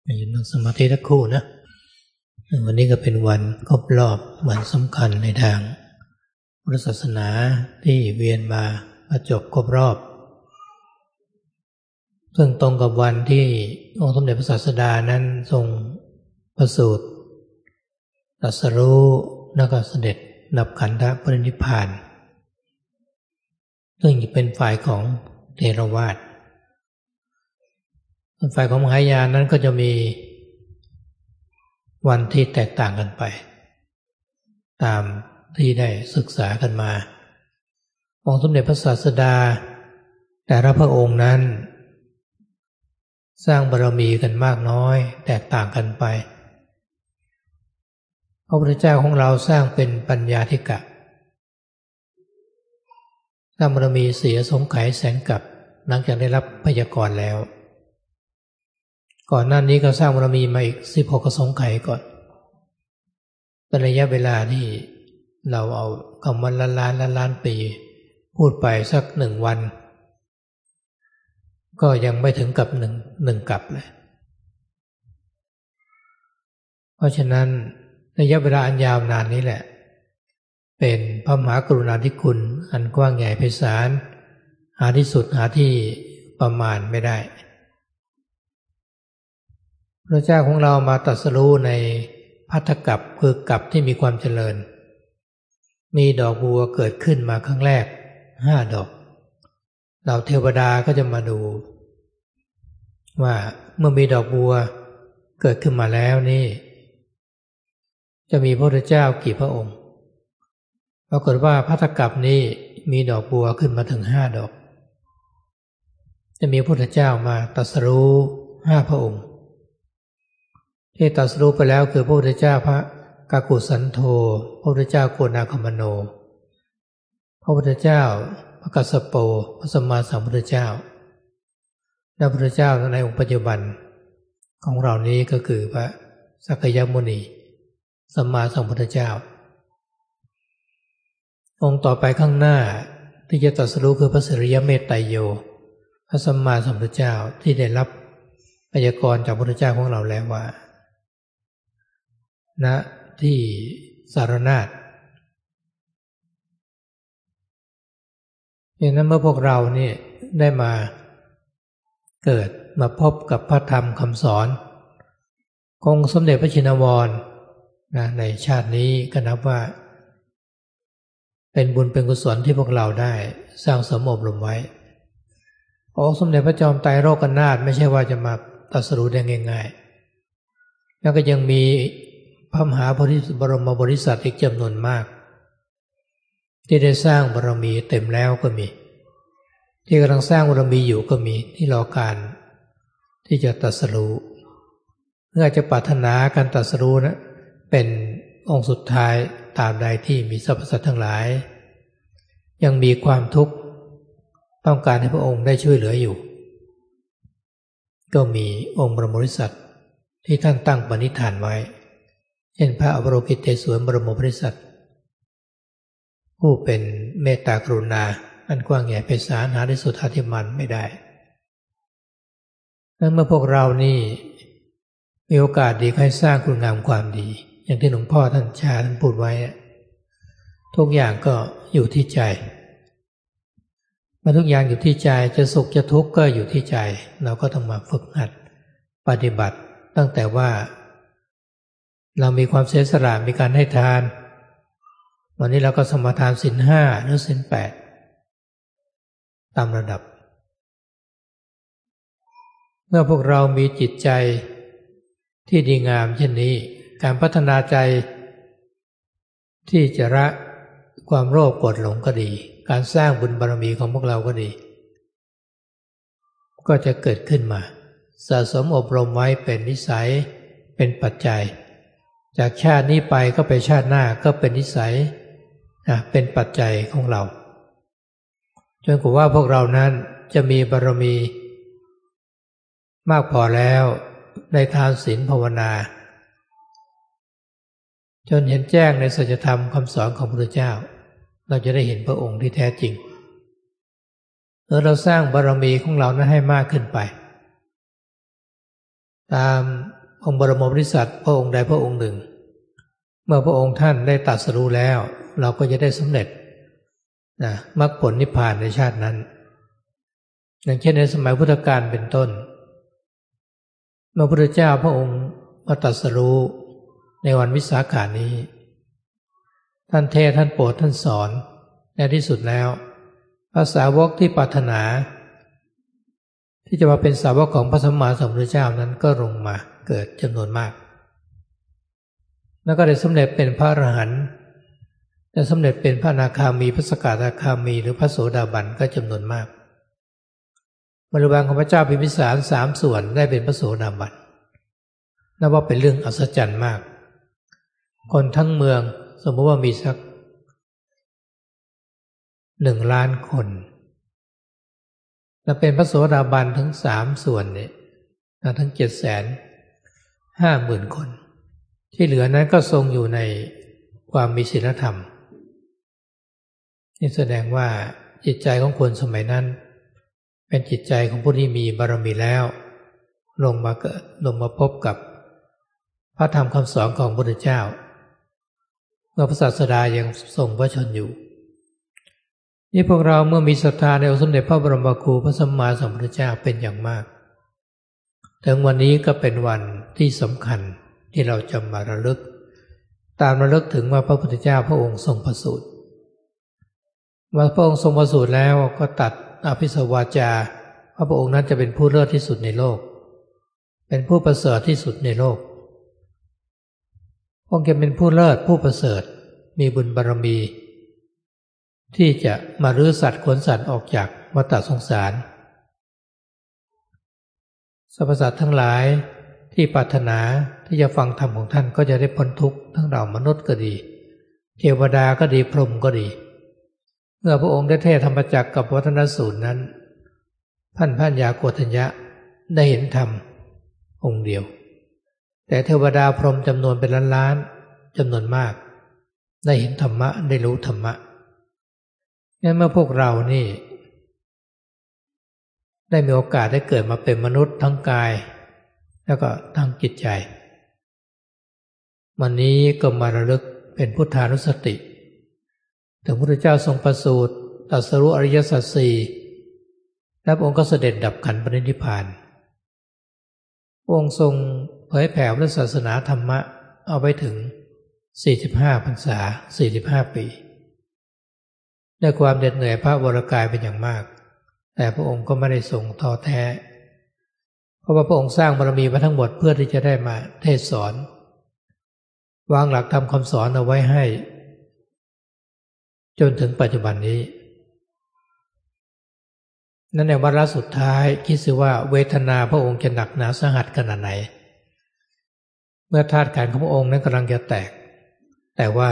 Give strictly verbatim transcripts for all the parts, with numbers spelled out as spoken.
อยู่นั่งสมาธิทั้งคู่นะวันนี้ก็เป็นวันครบรอบวันสำคัญในทางพุทธศาสนาที่เวียนมาประจบครบรอบซึ่งตรงกับวันที่องค์สมเด็จพระศาสดานั้นทรงประสูติตรัสรู้แล้วก็เสด็จดับขันธปรินิพพานซึ่งเป็นฝ่ายของเถรวาทฝ่ายของมหายานนั้นก็จะมีวันที่แตกต่างกันไปตามที่ได้ศึกษากันมาองค์สมเด็จพระศาสดาแต่ละพระองค์นั้นสร้างบารมีกันมากน้อยแตกต่างกันไปพระพุทธเจ้าของเราสร้างเป็นปัญญาธิกะสร้างบารมีเสียสงไขยแสนกับหลังจากได้รับพยากรณ์แล้วก่อนหน้านี้ก็สร้างบารมีมาอีกสิบหกกสงไขยก่อนเป็นระยะเวลาที่เราเอาคำวันล้านล้านล้านล้านปีพูดไปสักหนึ่งวันก็ยังไม่ถึงกับหนึ่งหนึ่งกับเลยเพราะฉะนั้นระยะเวลาอันยาวนานนี้แหละเป็นพระมหากรุณาธิคุณอันกว้างใหญ่ไพศาลหาที่สุดหาที่ประมาณไม่ได้พระเจ้าของเรามาตรัสรู้ในภัททกัปคือกัปที่มีความเจริญมีดอกบัวเกิดขึ้นมาครั้งแรกห้าดอกเหล่าเทวดาก็จะมาดูว่าเมื่อมีดอกบัวเกิดขึ้นมาแล้วนี่จะมีพระพุทธเจ้ากี่พระองค์ปรากฏว่าภัททกัปนี้มีดอกบัวขึ้นมาถึงห้าดอกจะมีพระพุทธเจ้ามาตรัสรู้ห้าพระองค์ที่ตรัสรู้ไปแล้วคือพระพุทธเจ้าพระกากุสันโธพระพุทธเจ้าโกนาคมโนพระพุทธเจ้าพระกัสสโปพระสัมมาสัมพุทธเจ้าและพระพุทธเจ้าในองค์ปัจจุบันของเรานี้ก็คือพระสักยมุนีสัมมาสัมพุทธเจ้าองค์ต่อไปข้างหน้าที่จะตรัสรู้คือพระสิริยเมตไตรโยพระสัมมาสัมพุทธเจ้าที่ได้รับพยากรณ์จากพระพุทธเจ้าของเราแล้วว่าณที่สารนาถดังนั้นเมื่อพวกเรานี่ได้มาเกิดมาพบกับพระธรรมคำสอนของสมเด็จพระชินวรนะในชาตินี้ก็นับว่าเป็นบุญเป็นกุศลที่พวกเราได้สร้างสมอบรมไว้องค์สมเด็จพระจอมไตรโลกนาถไม่ใช่ว่าจะมาตรัสรู้ได้ง่ายๆแล้วก็ยังมีพระมหาบรมบริษัทอีกจำนวนมากที่ได้สร้างบารมีเต็มแล้วก็มีที่กำลังสร้างบารมีอยู่ก็มีที่รอการที่จะตรัสรู้เพื่อจะปรารถนาการตรัสรู้นะเป็นองค์สุดท้ายตามใดที่มีสรรพสัตว์ทั้งหลายยังมีความทุกข์ต้องการให้พระองค์ได้ช่วยเหลืออยู่ก็มีองค์บรมบริษัทที่ท่านตั้งปณิธานไว้เช่นพระอวโรกิเตศวรบรมบริษัทผู้เป็นเมตตากรุณาอันกว้างใหญ่ไพศาลหาที่สุดหาที่มันไม่ได้เมื่อพวกเรานี่มีโอกาสดีให้สร้างคุณงามความดีอย่างที่หลวงพ่อท่านชาท่านพูดไว้ทุกอย่างก็อยู่ที่ใจมาทุกอย่างอยู่ที่ใจจะสุขจะทุกข์ก็อยู่ที่ใจเราก็ต้องมาฝึกหัดปฏิบัติตั้งแต่ว่าเรามีความเสียสละมีการให้ทานวันนี้เราก็สมาทานศีลห้าหรือศีลแปดตามระดับเมื่อพวกเรามีจิตใจที่ดีงามเช่นนี้การพัฒนาใจที่จะละความโลภโกรธหลงก็ดีการสร้างบุญบารมีของพวกเราก็ดีก็จะเกิดขึ้นมาสะสมอบรมไว้เป็นนิสัยเป็นปัจจัยจากชาตินี้ไปก็ไปชาติหน้าก็เป็นนิสัยนะเป็นปัจจัยของเราจนกว่าว่าพวกเรานั้นจะมีบารมีมากพอแล้วในทานศีลภาวนาจนเห็นแจ้งในสัจธรรมคำสอนของพระพุทธเจ้าเราจะได้เห็นพระองค์ที่แท้จริงแล้วเราสร้างบารมีของเรานั้นให้มากขึ้นไปตามองค์บรมโพธิสัตว์พระองค์ใดพระองค์หนึ่งเมื่อพระองค์ท่านได้ตรัสรู้แล้วเราก็จะได้สำเร็จนะมรรคผลนิพพานในชาตินั้นอย่างเช่นในสมัยพุทธกาลเป็นต้นเมื่อพระพุทธเจ้าพระองค์มาตรัสรู้ในวันวิสาขนี้ท่านเทศน์ท่านโปรดท่านสอนในที่สุดแล้วพระสาวกที่ปรารถนาที่จะมาเป็นสาวกของพระสัมมาสัมพุทธเจ้านั้นก็ลงมาเกิดจำนวนมากแล้วก็ได้สำเร็จเป็นพระอรหันต์ได้สำเร็จเป็นพระอนาคามีพระสกทาคามีหรือพระโสดาบันก็จำนวนมากบริวารของพระเจ้าพิมพิสารสามส่วนได้เป็นพระโสดาบันนับว่าเป็นเรื่องอัศจรรย์มากคนทั้งเมืองสมมติว่ามีสักหนึ่งล้านคนและเป็นพระโสดาบันทั้งสามส่วนเนี่ยทั้งเจ็ดแสนห้าหมื่นคนที่เหลือนั้นก็ทรงอยู่ในความมีศีลธรรมนี่แสดงว่าจิตใจของคนสมัยนั้นเป็นจิตใจของผู้ที่มีบารมีแล้วลงมาเกิดลงมาพบกับพระธรรมคำสอนของพระพุทธเจ้าเมื่อพระศาสดายังทรงพระชนอยู่นี่พวกเราเมื่อมีศรัทธาในองค์สมเด็จพระบรมครูพระสัมมาสัมพุทธเจ้าเป็นอย่างมากถึงวันนี้ก็เป็นวันที่สำคัญที่เราจะมาระลึกตามระลึกถึงว่าพระพุทธเจ้าพระองค์ทรงประสูติว่าพระองค์ทรงประสูติแล้วก็ตัดอภิสวาจาว่าพระองค์นั้นจะเป็นผู้เลิศที่สุดในโลกเป็นผู้ประเสริฐที่สุดในโลกพระองค์จะเป็นผู้เลิศผู้ประเสริฐมีบุญบารมีที่จะมารื้อสัตว์ขนสัตว์ออกจากวัฏสงสารสรรพสัตว์ทั้งหลายที่ปรารถนาที่จะฟังธรรมของท่านก็จะได้พ้นทุกข์ทั้งเรามนุษย์ก็ดีเทวดาก็ดีพรหมก็ดีเมื่อพระองค์ได้เทศธรรมจักรกับวัฒนสูตรนั้นท่านพระยาโกฏัญญะได้เห็นธรรมองค์เดียวแต่เทวดาพรหมจำนวนเป็นล้านๆจำนวนมากได้เห็นธรรมะได้รู้ธรรมะงั้นเมื่อพวกเรานี่ได้มีโอกาสได้เกิดมาเป็นมนุษย์ทั้งกายแล้วก็ทั้งจิตใจวันนี้ก็มาระลึกเป็นพุทธานุสติถึงพระพุทธเจ้าทรงประสูติตรัสรู้อริยสัจสี่แล้วองค์ก็เสด็จดับขันธ์ปรินิพพานองค์ทรงเผยแผ่พระศาสนาธรรมะเอาไว้ถึงสี่สิบห้าพรรษาสี่สิบห้าปีด้วยความเหน็ดเหนื่อยพระวรกายเป็นอย่างมากแต่พระองค์ก็ไม่ได้ทรงท้อแท้เพราะว่าพระองค์สร้างบารมีมาทั้งหมดเพื่อที่จะได้มาเทศสอนวางหลักธรรมคำสอนเอาไว้ให้จนถึงปัจจุบันนี้นั่นในวาระสุดท้ายคิดสิว่าเวทนาพระองค์จะหนักหนาสาหัสขนาดไหนเมื่อธาตุขันธ์ของพระองค์นั้นกำลังจะแตกแต่ว่า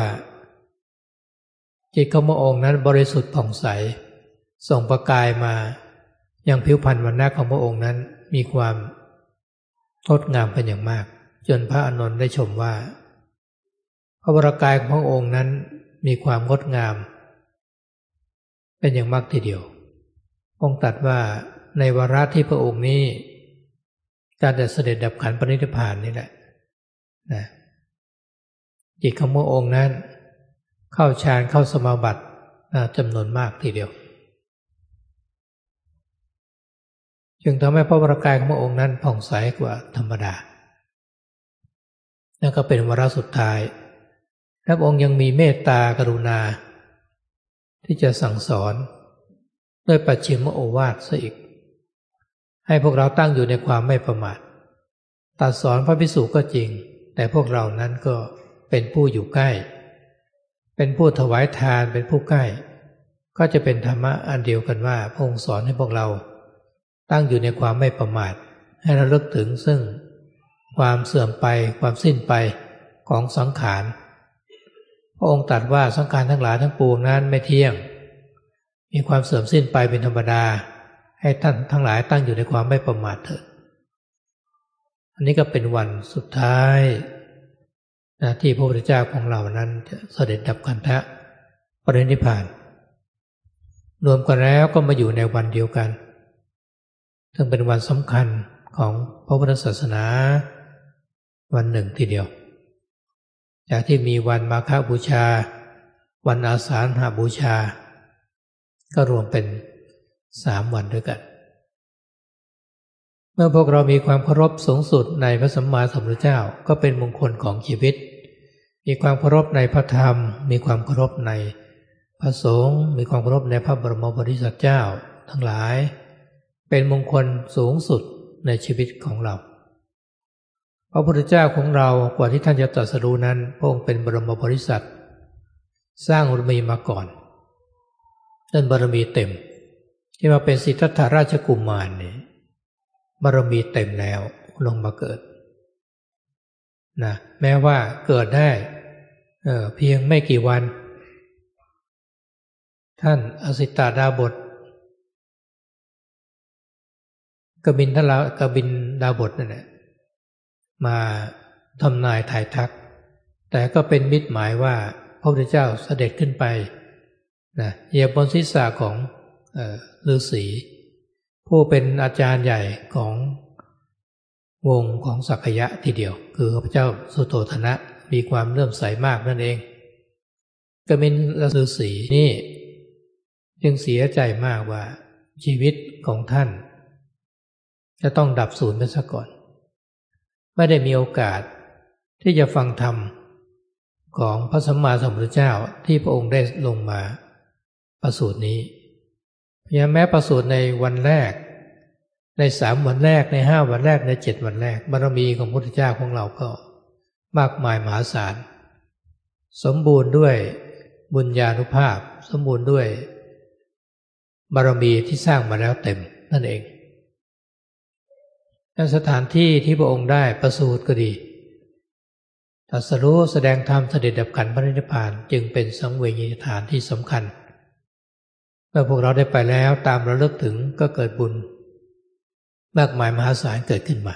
จิตของพระองค์นั้นบริสุทธิ์ผ่องใสส่องประกายมายังผิวพรรณวรรณะของพระองค์นั้นมีความงดงามเป็นอย่างมากจนพระอานนท์ได้ชมว่าพระวรกายของพระองค์นั้นมีความงดงามเป็นอย่างมากทีเดียวองค์ตรัสว่าในวาระที่พระองค์นี้การเสด็จดับขันธ์ปรินิพพานนี่แหละนะจิตของพระองค์นั้นเข้าฌานเข้าสมาบัติจำนวนมากทีเดียวจึงทำให้พระวรกายของพระองค์นั้นผ่องใสกว่าธรรมดานั่นก็เป็นวาระสุดท้ายและพระองค์ยังมีเมตตากรุณาที่จะสั่งสอนด้วยปัจฉิมโอวาทซะอีกให้พวกเราตั้งอยู่ในความไม่ประมาทตรัสสอนพระภิกษุก็จริงแต่พวกเรานั้นก็เป็นผู้อยู่ใกล้เป็นผู้ถวายทานเป็นผู้ใกล้ก็จะเป็นธรรมะอันเดียวกันว่าพระองค์สอนให้พวกเราตั้งอยู่ในความไม่ประมาทให้ระลึกถึงซึ่งความเสื่อมไปความสิ้นไปของสังขารพระองค์ตรัสว่าสังขารทั้งหลายทั้งปวงนั้นไม่เที่ยงมีความเสื่อมสิ้นไปเป็นธรรมดาให้ท่านทั้งหลายตั้งอยู่ในความไม่ประมาทเถิดอันนี้ก็เป็นวันสุดท้ายนะที่พระพุทธเจ้าของเรานั้นจะเสด็จดับขันธปรินิพพานรวมกันแล้วก็มาอยู่ในวันเดียวกันซึ่งเป็นวันสำคัญของพระพุทธศาสนาวันหนึ่งทีเดียวจากที่มีวันมาฆบูชาวันอาสาฬหบูชาก็รวมเป็นสามวันด้วยกันเมื่อพวกเรามีความเคารพสูงสุดในพระสัมมาสัมพุทธเจ้าก็เป็นมงคลของชีวิตมีความเคารพในพระธรรมมีความเคารพในพระสงฆ์มีความเคารพในพระบรมโพธิสัตว์เจ้าทั้งหลายเป็นมงคลสูงสุดในชีวิตของเราพระพุทธเจ้าของเรากว่าที่ท่านจะตรัสรู้นั้นพระองค์เป็นบรมโพธิสัตว์สร้างบารมีมาก่อนจนบารมีเต็มที่มาเป็นสิทธัตถราชกุมารเนี่ยบารมีเต็มแล้วลงมาเกิดนะแม้ว่าเกิดได้เอ่อเพียงไม่กี่วันท่านอสิตตดาบทกบินทลากบินดาบทนั่นแหละมาทำนายถ่ายทักแต่ก็เป็นมิตรหมายว่าพระพุทธเจ้าเสด็จขึ้นไปนะเหยียบบนศีรษะของเอ่อฤาษีผู้เป็นอาจารย์ใหญ่ของวงของสักยะทีเดียวคือพระเจ้าสุโธทนะมีความเลื่อมใสมากนั่นเองกบินฤาษีนี่จึงเสียใจมากว่าชีวิตของท่านจะต้องดับสูญไปซะก่อนไม่ได้มีโอกาสที่จะฟังธรรมของพระสัมมาสัมพุทธเจ้าที่พระองค์ได้ลงมาประสูตินี้เพียงแม้ประสูติในวันแรกในสามวันแรกในห้าวันแรกในเจ็ดวันแรกบารมีของพระพุทธเจ้าของเราก็มากมายมหาศาลสมบูรณ์ด้วยบุญญานุภาพสมบูรณ์ด้วยบารมีที่สร้างมาแล้วเต็มนั่นเองสถานที่ที่พระองค์ได้ประสูติก็ดีตรัสรู้แสดงธรรมเสด็จดับขันธ์พระนิพพานจึงเป็นสังเวชนียสถานที่สำคัญเมื่อพวกเราได้ไปแล้วตามระลึกถึงก็เกิดบุญมากมายมหาศาลเกิดขึ้นมา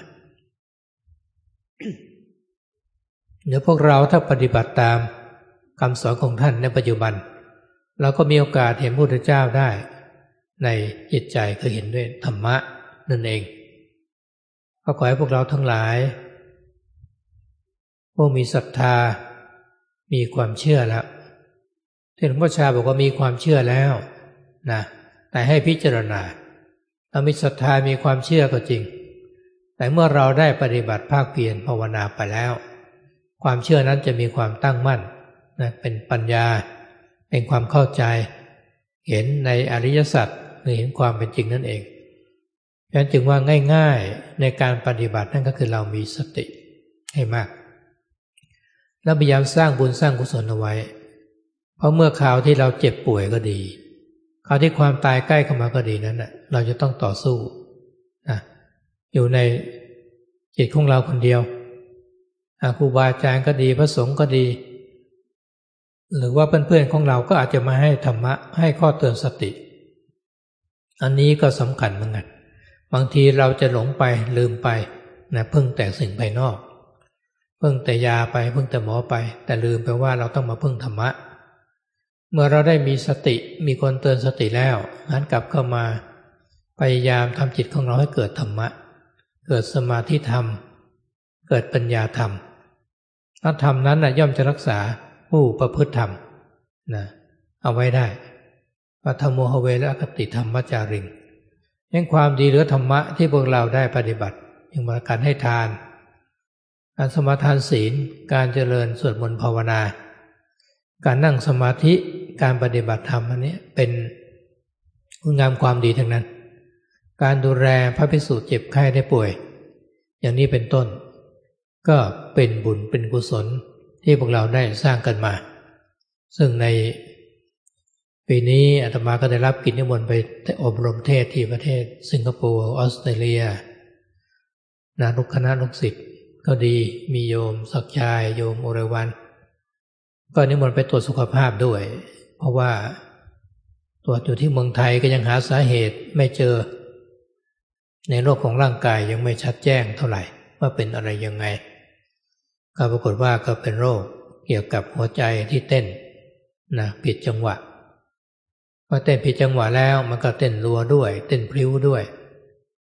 เดี๋ยวพวกเราถ้าปฏิบัติตามคำสอนของท่านในปัจจุบันเราก็มีโอกาสเห็นพระพุทธเจ้าได้ในจิตใจคือเห็นด้วยธรรมะนั่นเองก็ขอให้พวกเราทั้งหลายผู้มีศรัทธามีความเชื่อแล้วที่หลวงพ่อชาบอกว่ามีความเชื่อแล้วนะแต่ให้พิจารณาเรามีศรัทธามีความเชื่อก็จริงแต่เมื่อเราได้ปฏิบัติภาคเพียรภาวนาไปแล้วความเชื่อนั้นจะมีความตั้งมั่นนะเป็นปัญญาเป็นความเข้าใจเห็นในอริยสัจหรือเห็นความเป็นจริงนั่นเองฉะนั้นจึงว่าง่ายๆในการปฏิบัตินั่นก็คือเรามีสติให้มากแล้วพยายามสร้างบุญสร้างกุศลเอาไว้เพราะเมื่อคราวที่เราเจ็บป่วยก็ดีคราวที่ความตายใกล้เข้ามาก็ดีนั้นน่ะเราจะต้องต่อสู้นะอยู่ในจิตของเราคนเดียวครูบาอาจารย์ก็ดีพระสงฆ์ก็ดีหรือว่าเพื่อนๆของเราก็อาจจะมาให้ธรรมะให้ข้อเตือนสติอันนี้ก็สำคัญเหมือนกันบางทีเราจะหลงไปลืมไปนะพึ่งแต่สิ่งภายนอกพึ่งแต่ยาไปพึ่งแต่หมอไปแต่ลืมไปว่าเราต้องมาพึ่งธรรมะเมื่อเราได้มีสติมีคนเตือนสติแล้วหันกลับเข้ามาพยายามทำจิตของเราให้เกิดธรรมะเกิดสมาธิธรรมเกิดปัญญาธรรมถ้าธรรมนั้นนะย่อมจะรักษาผู้ประพฤติธรรมนะเอาไว้ได้ปัทโมหเวและอคติธรรมจาริงยังความดีหรือธรรมะที่พวกเราได้ปฏิบัติอย่างมาการให้ทานการสมาทานศีลการเจริญสวดมนต์ภาวนาการนั่งสมาธิการปฏิบัติธรรมอันนี้เป็นคุณงามความดีทั้งนั้นการดูแลพระภิกษุเจ็บไข้ได้ป่วยอย่างนี้เป็นต้นก็เป็นบุญเป็นกุศลที่พวกเราได้สร้างกันมาซึ่งในปีนี้อาตมาก็ได้รับกิจนิมนต์ไปอบรมเทศที่ประเทศสิงคโปร์ออสเตรเลียนะลูกคณะลูกศิษย์ก็ดีมีโยมศักดิ์ชายโยมโอเรวันก็นิมนต์ไปตรวจสุขภาพด้วยเพราะว่าตรวจอยู่ที่เมืองไทยก็ยังหาสาเหตุไม่เจอในโรคของร่างกายยังไม่ชัดแจ้งเท่าไหร่ว่าเป็นอะไรยังไงก็ปรากฏว่าก็เป็นโรคเกี่ยวกับหัวใจที่เต้นนะผิดจังหวะพอเต้นผิดจังหวะแล้วมันก็เต้นรัวด้วยเต้นพลิ้วด้วย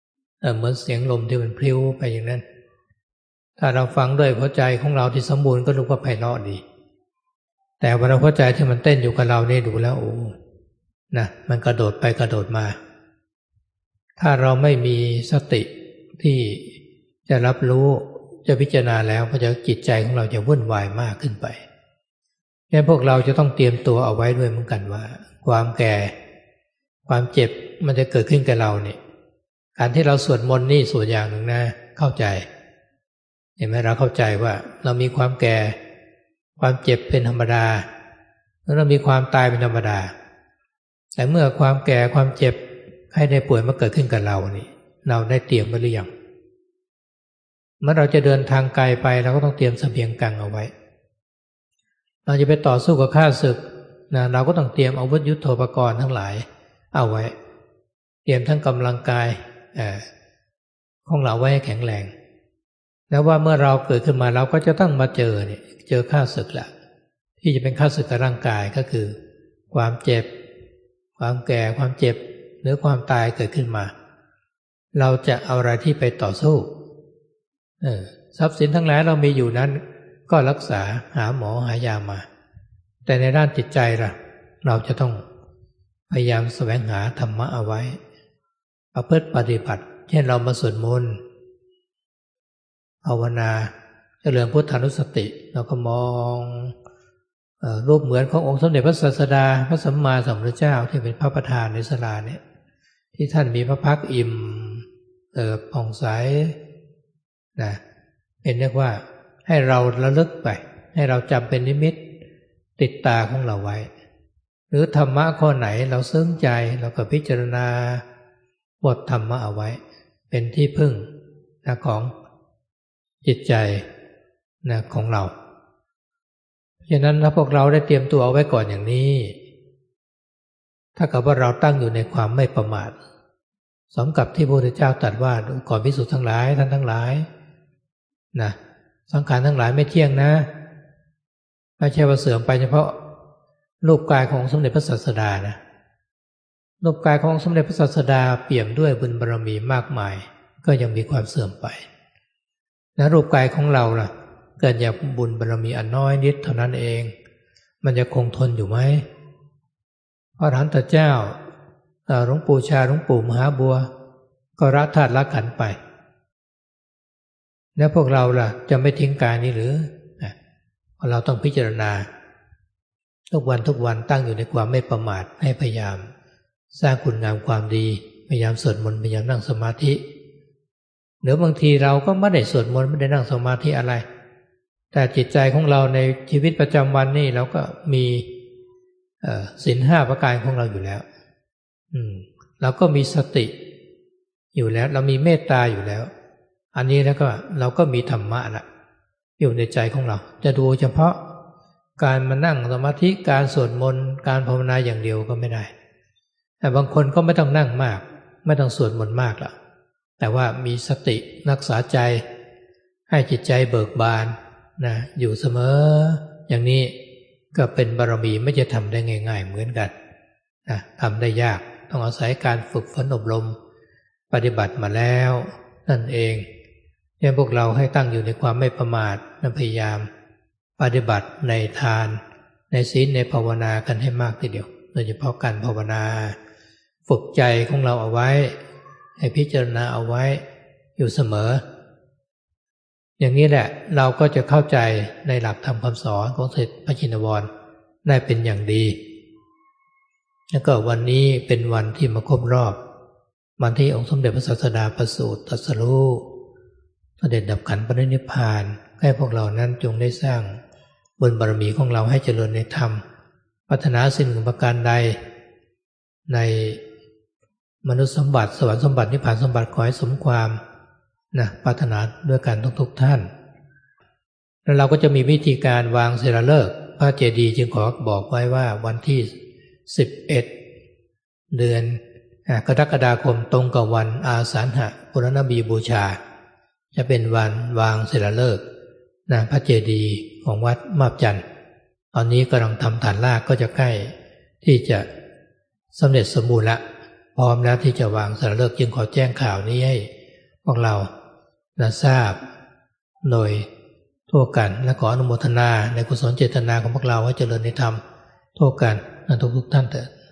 เออเหมือนเสียงลมที่มันพลิ้วไปอย่างนั้นถ้าเราฟังด้วยหัวใจของเราที่สมบูรณ์ก็ดูว่าไพเราะดีแต่ว่าเราหัวใจที่มันเต้นอยู่กับเราเนี่ยดูแล้วโอ้นะมันกระโดดไปกระโดดมาถ้าเราไม่มีสติที่จะรับรู้จะพิจารณาแล้วก็จะจิตใจของเราจะวุ่นวายมากขึ้นไปงั้นพวกเราจะต้องเตรียมตัวเอาไว้ด้วยเหมือนกันว่าความแก่ความเจ็บมันจะเกิดขึ้นกับเราเนี่ยการที่เราสวดมนต์นี่ส่วนอย่างหนึ่งนะเข้าใจเห็นไหมเราเข้าใจว่าเรามีความแก่ความเจ็บเป็นธรรมดาแล้วเรามีความตายเป็นธรรมดาแต่เมื่อความแก่ความเจ็บไข้ได้ป่วยมาเกิดขึ้นกับเรานี่เราได้เตรียมไว้หรือยังเมื่อเราจะเดินทางไกลไปเราก็ต้องเตรียมเสบียงกังเอาไว้เราจะไปต่อสู้กับข้าศึกนะเราก็ต้องเตรียมอาวุธยุทโธปกรณ์ทั้งหลายเอาไว้เตรียมทั้งกำลังกายของเราไว้ให้แข็งแรงแล้วว่าเมื่อเราเกิดขึ้นมาเราก็จะต้องมาเจอเนี่ยเจอข้าศึกละที่จะเป็นข้าศึกกับร่างกายก็คือความเจ็บความแก่ความเจ็บหรือความตายเกิดขึ้นมาเราจะเอาอะไรที่ไปต่อสู้เออทรัพย์สินทั้งหลายเรามีอยู่นั้นก็รักษาหาหมอหายามาแต่ในด้านจิตใจล่ะเราจะต้องพยายามแสวงหาธรรมะเอาไว้ประพฤติปฏิบัติเช่นเรามาสวดมนต์ภาวนาเจริญพุทธานุสติเราก็มองรูปเหมือนขององค์สมเด็จพระศาสดาพระสัมมาสัมพุทธเจ้าที่เป็นพระประธานในศาลาเนี่ยที่ท่านมีพระพักตร์อิ่มเอิบผ่องใสนะเป็นเรียกว่าให้เราระลึกไปให้เราจำเป็นนิมิตติดตาของเราไว้หรือธรรมะข้อไหนเราซึ้งใจเราก็พิจารณาบทธรรมะเอาไว้เป็นที่พึ่งนะของจิตใจนะของเราฉะนั้นถ้าพวกเราได้เตรียมตัวเอาไว้ก่อนอย่างนี้ถ้ากับว่าเราตั้งอยู่ในความไม่ประมาทสมกับที่พระพุทธเจ้าตรัสว่าก่อนภิกษุทั้งหลายท่านทั้งหลายนะสังขารทั้งหลายไม่เที่ยงนะไม่ใช่ว่าเสื่อมไปเฉพาะรูปกายของสมเด็จพระศาสดานะรูปกายของสมเด็จพระศาสดาเปี่ยมด้วยบุญบารมีมากมายก็ยังมีความเสื่อมไปและรูปกายของเราล่ะเกิดจากบุญบารมีอันน้อยนิดเท่านั้นเองมันจะคงทนอยู่ไหมพระอรหันตเจ้าหลวงปู่ชาหลวงปู่มหาบัวก็ละธาตุละขันธ์ไปแล้วพวกเราล่ะจะไม่ทิ้งกายนี้หรือเราต้องพิจารณาทุกวันทุกวันตั้งอยู่ในความไม่ประมาทให้พยายามสร้างคุณงามความดีพยายามสวดมนต์พยายามนั่งสมาธิหรือบางทีเราก็ไม่ได้สวดมนต์ไม่ได้นั่งสมาธิอะไรแต่จิตใจของเราในชีวิตประจำวันนี่เราก็มีศีลห้าประการของเราอยู่แล้วอืมเราก็มีสติอยู่แล้วเรามีเมตตาอยู่แล้วอันนี้แล้วก็เราก็มีธรรมะละอยู่ในใจของเราจะดูเฉพาะการมานั่งสมาธิการสวดมนต์การภาวนาอย่างเดียวก็ไม่ได้แต่บางคนก็ไม่ต้องนั่งมากไม่ต้องสวดมนต์มากละแต่ว่ามีสติรักษาใจให้จิตใจเบิกบานนะอยู่เสมออย่างนี้ก็เป็นบารมีไม่จะทำได้ง่ายๆเหมือนกันนะทำได้ยากต้องอาศัยการฝึกฝนอบรมปฏิบัติมาแล้วนั่นเองเนี่ยพวกเราให้ตั้งอยู่ในความไม่ประมาทและพยายามปฏิบัติในทานในศีลในภาวนากันให้มากทีเดียวโดยเฉพาะการภาวนาฝึกใจของเราเอาไว้ให้พิจารณาเอาไว้อยู่เสมออย่างนี้แหละเราก็จะเข้าใจในหลักธรรมคำสอนของสมเด็จพระชินวรได้เป็นอย่างดีแล้วก็วันนี้เป็นวันที่มาครบรอบวันที่องค์สมเด็จพระศาสดาประสูติตรัสรู้เสด็จดับขันธ์ปรินิพพานให้พวกเรานั้นจงได้สร้างบุญบารมีของเราให้เจริญในธรรมพัฒนาสิ่งหนึ่งประการใดในมนุษย์สมบัติสวรรค์สมบัตินิพพานสมบัติขอให้สมความนะปรารถนาด้วยกันทุกๆท่านแล้วเราก็จะมีวิธีการวางศิลาฤกษ์พระเจดีย์จึงขอบอกไว้ว่าวันที่สิบเอ็ดเดือนกรกฎาคมตรงกับวันอาสาฬหปุรณบีบูชาจะเป็นวันวางศิลาฤกษ์นะพระเจดีย์ของวัดมาบจันทร์ตอนนี้กำลังทำฐานรากก็จะใกล้ที่จะสำเร็จสมบูรณ์ละพร้อมแล้วที่จะวางศิลาฤกษ์จึงขอแจ้งข่าวนี้ให้พวกเราได้ทราบโดยทั่วกันและขออนุโมทนาในกุศลเจตนาของพวกเราให้เจริญในธรรมทั่วกันทุกทุกท่านเถิด